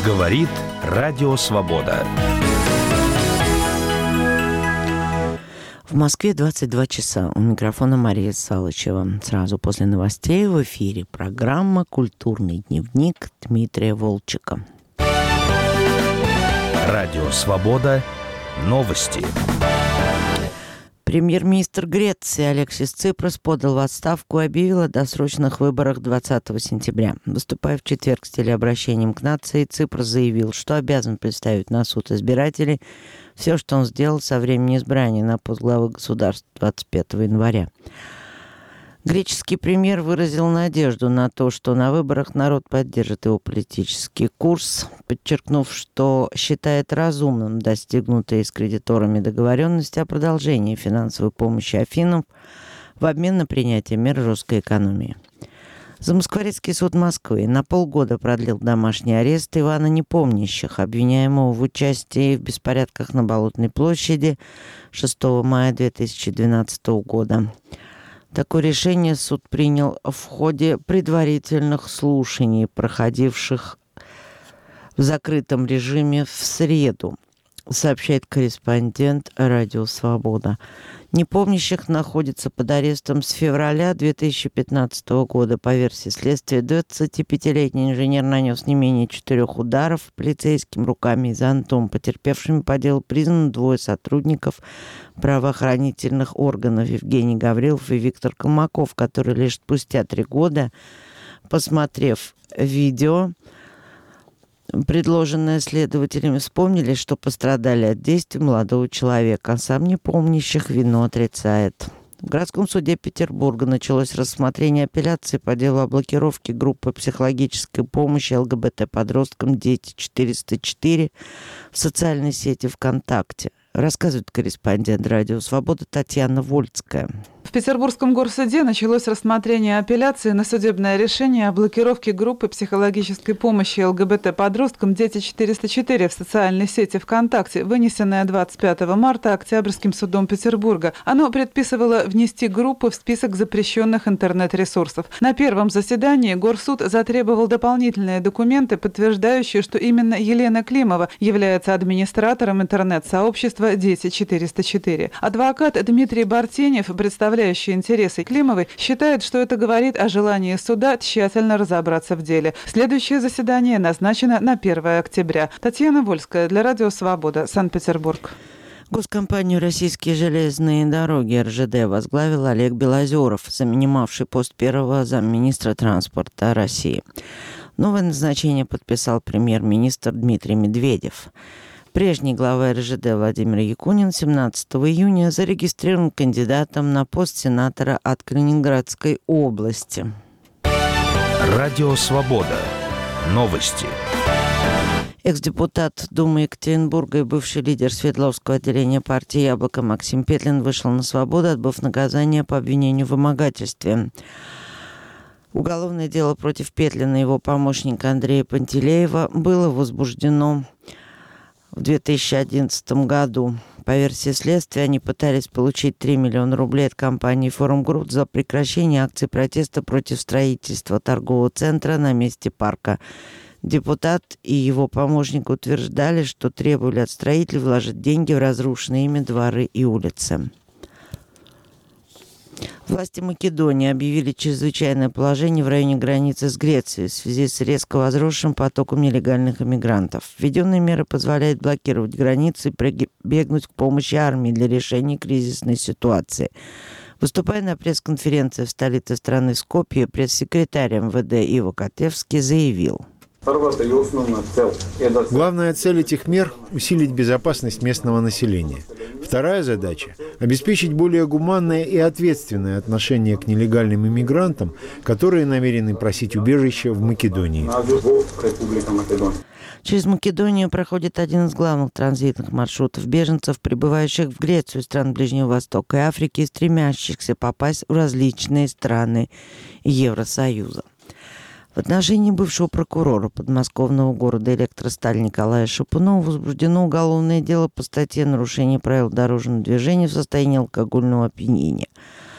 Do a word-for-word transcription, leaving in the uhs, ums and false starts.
Говорит Радио Свобода. В Москве двадцать два часа. У микрофона Мария Салычева. Сразу после новостей в эфире программа «Культурный дневник» Дмитрия Волчека. Радио Свобода. Новости. Премьер-министр Греции Алексис Ципрас подал в отставку и объявил о досрочных выборах двадцатого сентября. Выступая в четверг с телеобращением к нации, Ципрас заявил, что обязан представить на суд избирателей все, что он сделал со времени избрания на пост главы государства двадцать пятого января. Греческий премьер выразил надежду на то, что на выборах народ поддержит его политический курс, подчеркнув, что считает разумным достигнутые с кредиторами договоренности о продолжении финансовой помощи Афинам в обмен на принятие мер жесткой экономии. Замоскворецкий суд Москвы на полгода продлил домашний арест Ивана Непомнящих, обвиняемого в участии в беспорядках на Болотной площади шестого мая две тысячи двенадцатого года. Такое решение суд принял в ходе предварительных слушаний, проходивших в закрытом режиме в среду, сообщает корреспондент Радио Свобода. Непомнящих находится под арестом с февраля две тысячи пятнадцатого года. По версии следствия, двадцатипятилетний инженер нанес не менее четырех ударов полицейским руками и зонтом. Потерпевшими по делу признаны двое сотрудников правоохранительных органов: Евгений Гаврилов и Виктор Колмаков, которые лишь спустя три года, посмотрев видео, предложенное следователями, вспомнили, что пострадали от действий молодого человека, а сам Непомнящих вину отрицает. В городском суде Петербурга началось рассмотрение апелляции по делу о блокировке группы психологической помощи ЛГБТ-подросткам «Дети четыреста четыре» в социальной сети ВКонтакте. Рассказывает корреспондент Радио Свобода Татьяна Вольцкая. В Петербургском горсуде началось рассмотрение апелляции на судебное решение о блокировке группы психологической помощи ЛГБТ-подросткам «Дети четыреста четыре» в социальной сети ВКонтакте, вынесенное двадцать пятого марта Октябрьским судом Петербурга. Оно предписывало внести группу в список запрещенных интернет-ресурсов. На первом заседании горсуд затребовал дополнительные документы, подтверждающие, что именно Елена Климова является администратором интернет-сообщества «Дети четыреста четыре». Адвокат Дмитрий Бартенев, представляющий интересы Климовой, считает, что это говорит о желании суда тщательно разобраться в деле. Следующее заседание назначено на первое октября. Татьяна Вольская для Радио Свобода, Санкт-Петербург. Госкомпанию «Российские железные дороги» эр жэ дэ возглавил Олег Белозеров, занимавший пост первого замминистра транспорта России. Новое назначение подписал премьер-министр Дмитрий Медведев. Прежний глава эр жэ дэ Владимир Якунин семнадцатого июня зарегистрирован кандидатом на пост сенатора от Калининградской области. Радио Свобода. Новости. Экс-депутат Думы Екатеринбурга и бывший лидер Свердловского отделения партии «Яблоко» Максим Петлин вышел на свободу, отбыв наказание по обвинению в вымогательстве. Уголовное дело против Петлина и его помощника Андрея Пантелеева было возбуждено в две тысячи одиннадцатом году. По версии следствия, они пытались получить три миллиона рублей от компании «Форум Групп» за прекращение акций протеста против строительства торгового центра на месте парка. Депутат и его помощник утверждали, что требовали от строителей вложить деньги в разрушенные ими дворы и улицы. Власти Македонии объявили чрезвычайное положение в районе границы с Грецией в связи с резко возросшим потоком нелегальных иммигрантов. Введенные меры позволяют блокировать границы и прибегнуть к помощи армии для решения кризисной ситуации. Выступая на пресс-конференции в столице страны Скопье, пресс-секретарь эм вэ дэ Иво Котевский заявил: Главная цель этих мер – усилить безопасность местного населения. Вторая задача – обеспечить более гуманное и ответственное отношение к нелегальным иммигрантам, которые намерены просить убежище в Македонии. Через Македонию проходит один из главных транзитных маршрутов беженцев, прибывающих в Грецию из стран Ближнего Востока и Африки и стремящихся попасть в различные страны Евросоюза. В отношении бывшего прокурора подмосковного города Электросталь Николая Шапунова возбуждено уголовное дело по статье «Нарушение правил дорожного движения в состоянии алкогольного опьянения».